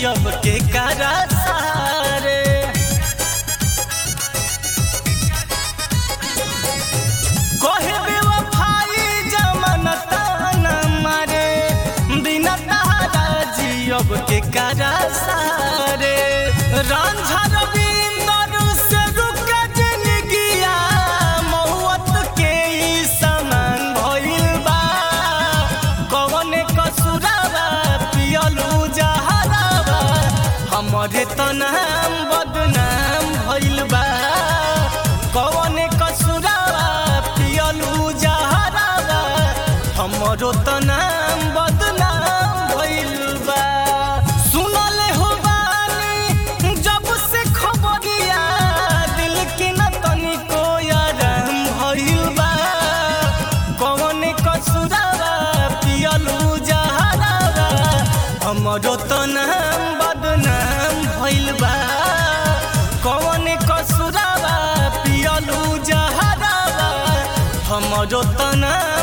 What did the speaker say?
अब के करा सारे कोहे बेवफाई जमानता न मारे बिना तारा जी अब के करा सारे रांझा रविंदर से रुक जिंदगिया मौत के ई समान भइल बा कौन कसुरावा पियलू जहरावा हमरे त नाम बदनाम भइल बा कौन कसुरावा पियलू जहरावा हमरो त नाम बदनाम भइल बा सुनले हो बानी जब से खबरिया दिल के न तनिको आराम भइल बा कौन कसुरावा पियलू जहरावा हमरो त नाम बदनाम भइल बा कौन कसुरावा पियलू जहरावा हमरो त नाम